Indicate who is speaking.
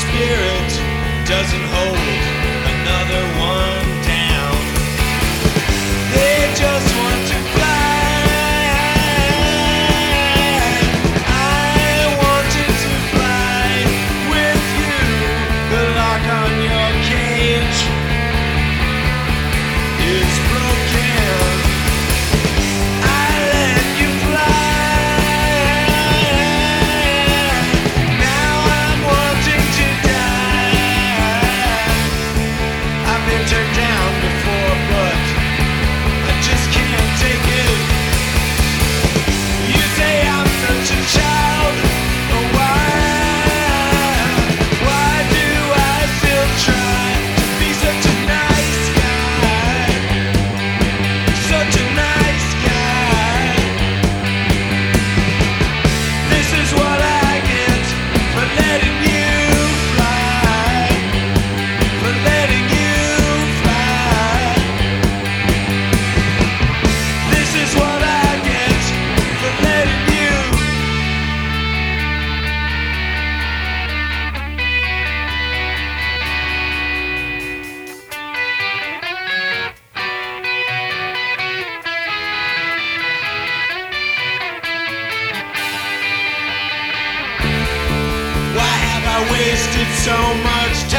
Speaker 1: spirit doesn't hold another one down. They just want to fly. I wanted to fly with you. The lock on your cage is broken. I let you fly. Now I'm wanting to die. I've been turned down before, but I just can't take it. You say I'm such a child. Why do I still try to be such a nice guy? Such a nice guy. This is what I get for letting you fly. For letting you fly. This is what I get for letting you. Why have I wasted so much